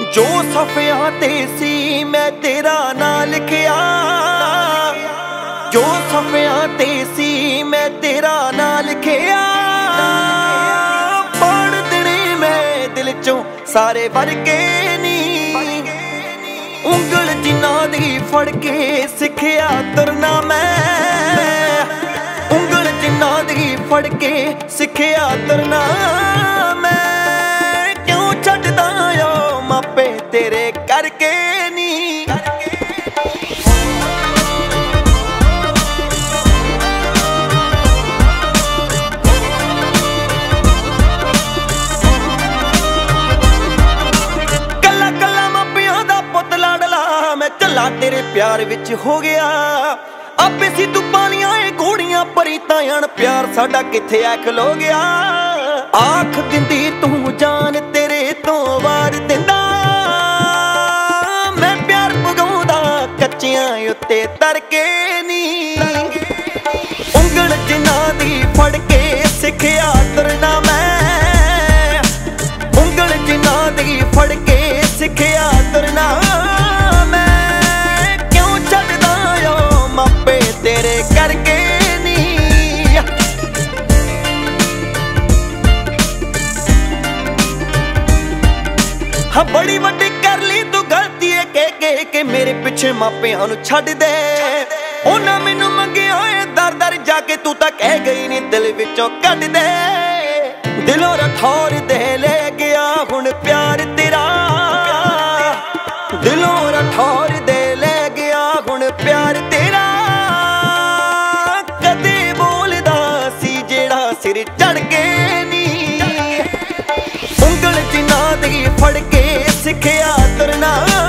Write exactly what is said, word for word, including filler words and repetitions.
जो सफियां ते सी मैं तेरा ना लिखिया, जो सफियां ते सी मैं तेरा ना लिखिया। पढ़ देने मैं दिल चों सारे वर्गे नी, उंगल जिन्ना दी फड़ के सिखिया तुरना मैं, उंगल जिन्ना दी फड़ के सिखिया तुरना मैं। क्यों छड्डदा ओ मापे तेरे करके नी, कला कला मापियां दा पुत लाडला मैं कला तेरे प्यार विच हो गया। आपे सी तू पालियां ए घोड़ियां परीतां अण प्यार साडा किथे आ खलो गया। आख दिंदी तू जान तेरे तो वार दिंदा, मैं प्यार पगाउंदा कच्चियां उत्ते तरके नी। उंगल जिन्ना दी फड़ के सिखिया तुरना मैं, उंगल जिन्ना दी फड़ के सिखिया तुरना मैं। क्यों छड्डदा ओ मापे तेरे करके नी। हाँ बड़ी वड्डी कर ली तू गलती है कह के कि मेरे पिछे मापियां नूं छड्ड दे। उन्हां मैनूं मंगिया ए दर दर जाके तू तां कह गई नी दिल विचों कढ दे। दिलों रठौर दे ले गया हुण प्यार तेरा, दिलों रठौर दे ले गया हुण प्यार तेरा। कदे बोलदा सी जेड़ा सिर चढ़ के नी, उंगल जिन्ना दी फड़ के सिखिया तुरना